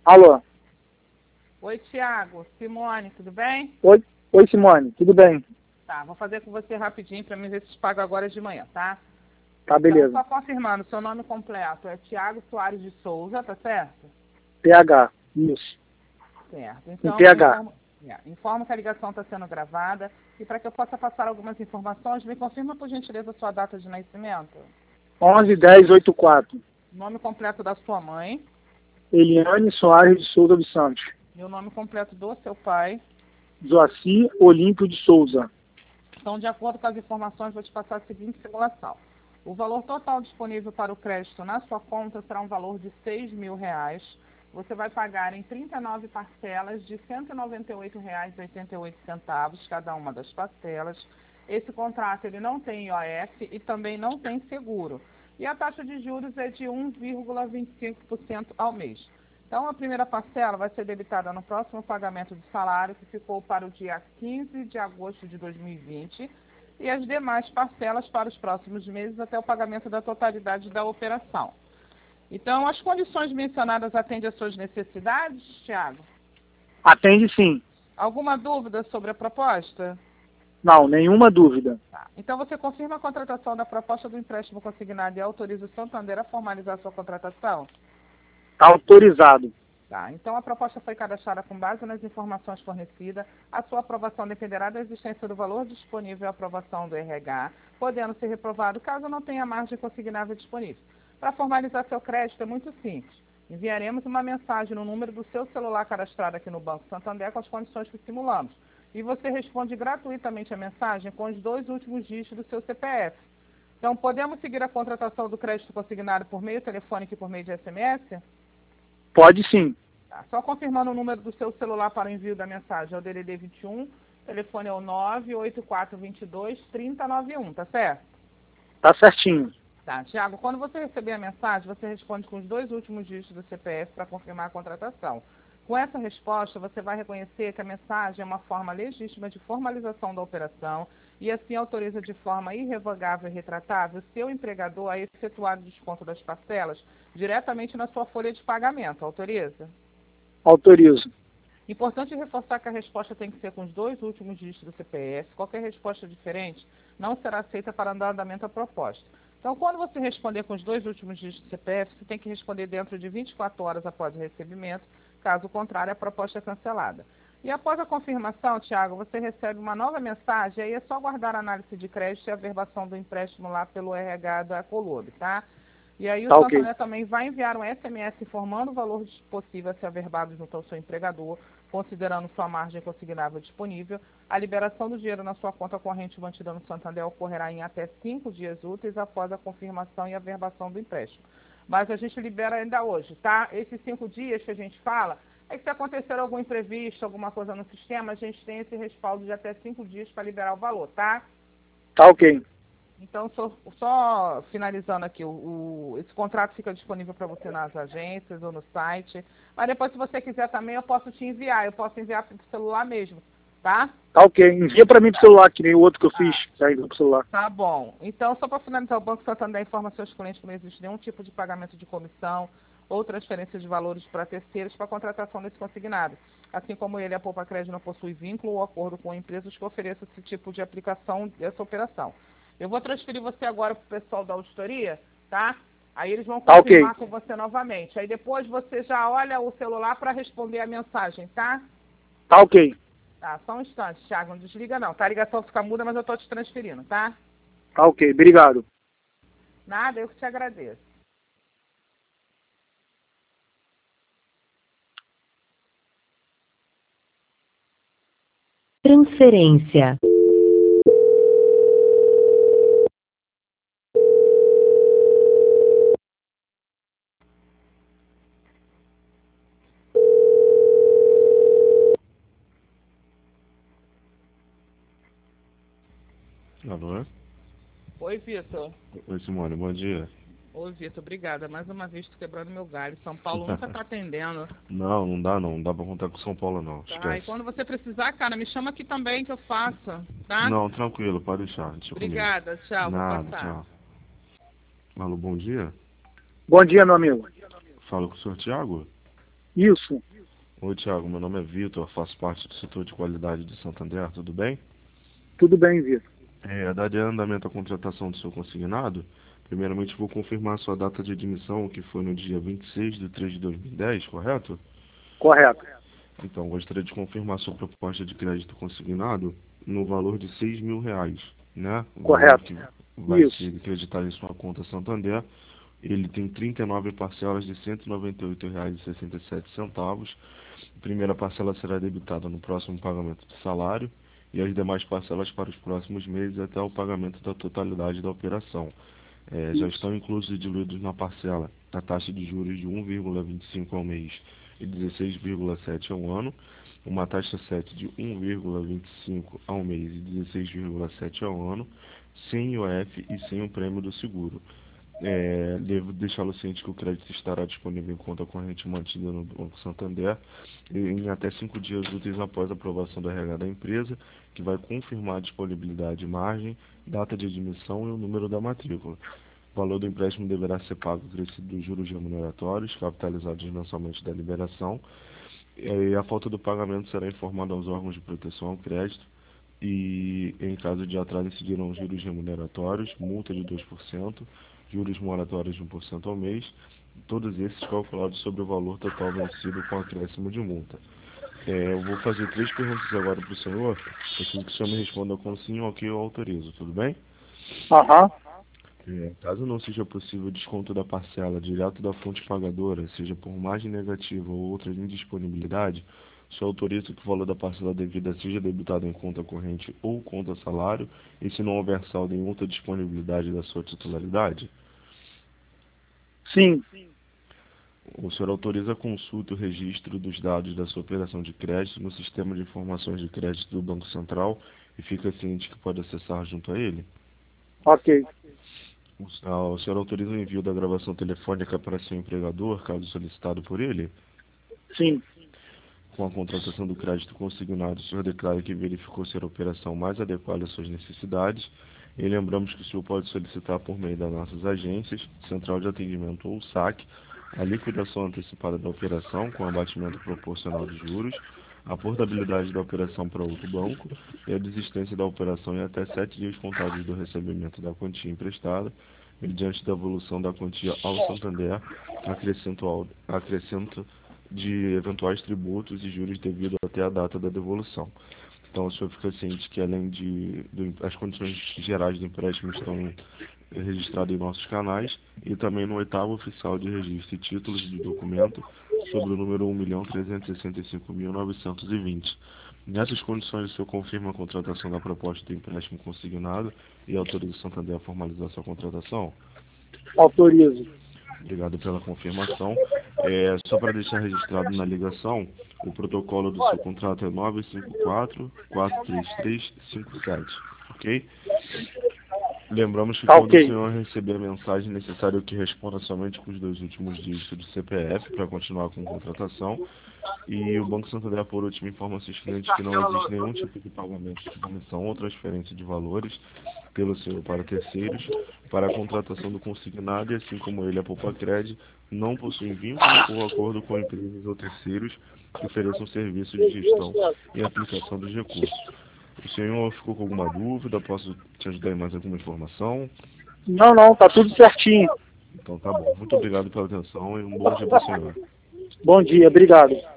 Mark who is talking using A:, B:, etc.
A: Alô?
B: Oi, Tiago. Simone, tudo bem?
A: Oi, Simone, tudo bem?
B: Tá, vou fazer com você rapidinho para mim ver se te pago agora de manhã, tá?
A: Tá, beleza.
B: Então, só confirmando, seu nome completo é Tiago Soares de Souza, tá certo?
A: PH, isso.
B: Certo.
A: Em
B: Então,
A: PH.
B: informo que a ligação está sendo gravada e para que eu possa passar algumas informações, me confirma, por gentileza, a sua data de nascimento.
A: 11-10-84.
B: Nome completo da sua mãe.
A: Eliane Soares de Souza dos Santos.
B: E o nome completo do seu pai.
A: Joaci Olímpio de Souza.
B: Então, de acordo com as informações, vou te passar a seguinte simulação. O valor total disponível para o crédito na sua conta será um valor de R$6.000. Você vai pagar em 39 parcelas de R$198,88 cada uma das parcelas. Esse contrato ele não tem IOF e também não tem seguro. E a taxa de juros é de 1,25% ao mês. Então, a primeira parcela vai ser debitada no próximo pagamento de salário, que ficou para o dia 15 de agosto de 2020, e as demais parcelas para os próximos meses até o pagamento da totalidade da operação. Então, as condições mencionadas atendem às suas necessidades, Thiago?
A: Atende sim.
B: Alguma dúvida sobre a proposta?
A: Não, nenhuma dúvida.
B: Tá. Então, você confirma a contratação da proposta do empréstimo consignado e autoriza o Santander a formalizar sua contratação?
A: Está autorizado.
B: Tá. Então, a proposta foi cadastrada com base nas informações fornecidas. A sua aprovação dependerá da existência do valor disponível e aprovação do RH, podendo ser reprovado caso não tenha margem consignável disponível. Para formalizar seu crédito é muito simples. Enviaremos uma mensagem no número do seu celular cadastrado aqui no Banco Santander com as condições que simulamos. E você responde gratuitamente a mensagem com os 2 últimos dígitos do seu CPF. Então, podemos seguir a contratação do crédito consignado por meio telefônico e por meio de SMS?
A: Pode sim.
B: Tá. Só confirmando o número do seu celular para o envio da mensagem, é o DDD 21, telefone é o 98422-3091, tá certo?
A: Tá certinho.
B: Tá, Tiago, quando você receber a mensagem, você responde com os 2 últimos dígitos do CPF para confirmar a contratação. Com essa resposta, você vai reconhecer que a mensagem é uma forma legítima de formalização da operação e assim autoriza de forma irrevogável e retratável seu empregador a efetuar o desconto das parcelas diretamente na sua folha de pagamento. Autoriza?
A: Autorizo.
B: Importante reforçar que a resposta tem que ser com os 2 últimos dígitos do CPF. Qualquer resposta diferente não será aceita para dar andamento à proposta. Então, quando você responder com os 2 últimos dígitos do CPF, você tem que responder dentro de 24 horas após o recebimento. Caso contrário, a proposta é cancelada. E após a confirmação, Tiago, você recebe uma nova mensagem, aí é só guardar a análise de crédito e a averbação do empréstimo lá pelo RH da Colube, tá? E aí o Santander também vai enviar um SMS informando o valor possível a ser averbado junto ao seu empregador, considerando sua margem consignável disponível. A liberação do dinheiro na sua conta corrente mantida no Santander ocorrerá em até 5 dias úteis após a confirmação e averbação do empréstimo. Mas a gente libera ainda hoje, tá? Esses 5 dias que a gente fala, é que se acontecer algum imprevisto, alguma coisa no sistema, a gente tem esse respaldo de até 5 dias para liberar o valor, tá?
A: Tá ok.
B: Então, só finalizando aqui, esse contrato fica disponível para você nas agências ou no site. Mas depois, se você quiser também, eu posso te enviar. Eu posso enviar para o celular mesmo, tá?
A: Tá ok. Envia para mim pro celular, que nem o outro que eu fiz. Já enviou pro celular.
B: Tá bom. Então, só para finalizar, o Banco Santander informa seus clientes que não existe nenhum tipo de pagamento de comissão ou transferência de valores para terceiros para a contratação desse consignado. Assim como ele, a Poupa Crédito não possui vínculo ou acordo com empresas que ofereçam esse tipo de aplicação dessa operação. Eu vou transferir você agora para o pessoal da auditoria, tá? Aí eles vão confirmar com você novamente. Aí depois você já olha o celular para responder a mensagem, tá?
A: Tá ok.
B: Tá, só um instante, Thiago, não desliga não. Tá, a ligação fica muda, mas eu tô te transferindo, tá?
A: Tá ok, obrigado.
B: Nada, eu que te agradeço.
C: Transferência.
D: Alô?
B: Oi, Vitor.
D: Oi, Simone, bom dia.
B: Oi, Vitor, obrigada. Mais uma vez, tô quebrando meu galho. São Paulo nunca tá atendendo.
D: Não dá não. Não dá pra contar com São Paulo, não.
B: Tá,
D: Esquece.
B: e quando você precisar, cara, me chama aqui também que eu faço, tá?
D: Não, tranquilo, pode deixar. Deixa
B: Obrigada, tchau,
D: Nada,
B: vou passar.
D: tchau. Alô, bom dia.
A: Bom dia, meu amigo.
D: Falo com o senhor Thiago?
A: Isso.
D: Oi, Thiago, meu nome é Vitor, faço parte do setor de qualidade de Santander, tudo bem?
A: Tudo bem, Vitor.
D: Dado andamento à contratação do seu consignado, primeiramente vou confirmar sua data de admissão, que foi no dia 26/3/2010, correto?
A: Correto.
D: Então, gostaria de confirmar sua proposta de crédito consignado no valor de R$ 6.000, né? O valor
A: Correto.
D: que vai
A: Isso.
D: ser acreditado em sua conta Santander. Ele tem 39 parcelas de R$ 198,67. A primeira parcela será debitada no próximo pagamento de salário e as demais parcelas para os próximos meses até o pagamento da totalidade da operação. Já estão inclusos e diluídos na parcela a taxa de juros de 1,25 ao mês e 16,7 ao ano, uma taxa 7 de 1,25 ao mês e 16,7 ao ano, sem IOF e sem o prêmio do seguro. Devo deixá-lo ciente que o crédito estará disponível em conta corrente mantida no Banco Santander em até 5 dias úteis após a aprovação do RH da empresa, que vai confirmar a disponibilidade de margem, data de admissão e o número da matrícula. O valor do empréstimo deverá ser pago acrescido dos juros remuneratórios, capitalizados mensalmente da liberação, e a falta do pagamento será informada aos órgãos de proteção ao crédito, e em caso de atraso incidirão juros remuneratórios, multa de 2%, juros moratórios de 1% ao mês, todos esses calculados sobre o valor total vencido com acréscimo de multa. Eu vou fazer 3 perguntas agora para o senhor, assim que o senhor me responda com sim ou ok, eu autorizo, tudo bem?
A: Aham.
D: Caso não seja possível o desconto da parcela direto da fonte pagadora, seja por margem negativa ou outra indisponibilidade, só autoriza que o valor da parcela devida seja debitado em conta corrente ou conta salário, e se não houver saldo em outra disponibilidade da sua titularidade,
A: Sim.
D: o senhor autoriza a consulta e o registro dos dados da sua operação de crédito no sistema de informações de crédito do Banco Central e fica ciente que pode acessar junto a ele?
A: Ok.
D: O senhor autoriza o envio da gravação telefônica para seu empregador, caso solicitado por ele?
A: Sim.
D: Com a contratação do crédito consignado, o senhor declara que verificou ser a operação mais adequada às suas necessidades, e lembramos que o senhor pode solicitar por meio das nossas agências, Central de Atendimento ou SAC, a liquidação antecipada da operação com abatimento proporcional de juros, a portabilidade da operação para outro banco e a desistência da operação em até 7 dias contados do recebimento da quantia emprestada, mediante da evolução da quantia ao Santander, acrescento de eventuais tributos e juros devido até a data da devolução. Então, o senhor fica ciente que, além as condições gerais do empréstimo estão registradas em nossos canais e também no 8º oficial de registro e títulos de documento sobre o número 1.365.920. Nessas condições, o senhor confirma a contratação da proposta de empréstimo consignado e autoriza o Santander a formalizar sua contratação?
A: Autorizo.
D: Obrigado pela confirmação. Só para deixar registrado na ligação, o protocolo do seu contrato é 954-43357, ok? Lembramos que quando
A: Ok.
D: o senhor receber a mensagem, é necessário que responda somente com os 2 últimos dígitos do CPF para continuar com a contratação. E o Banco Santander, por último, informa seus clientes que não existe nenhum tipo de pagamento de comissão ou transferência de valores pelo senhor para terceiros para a contratação do consignado, e assim como ele, a Poupacred não possui vínculo ou acordo com empresas ou terceiros que ofereçam serviços de gestão e aplicação dos recursos. O senhor ficou com alguma dúvida? Posso te ajudar em mais alguma informação?
A: Não, tá tudo certinho.
D: Então tá bom. Muito obrigado pela atenção e um bom dia para o senhor.
A: Bom dia, obrigado.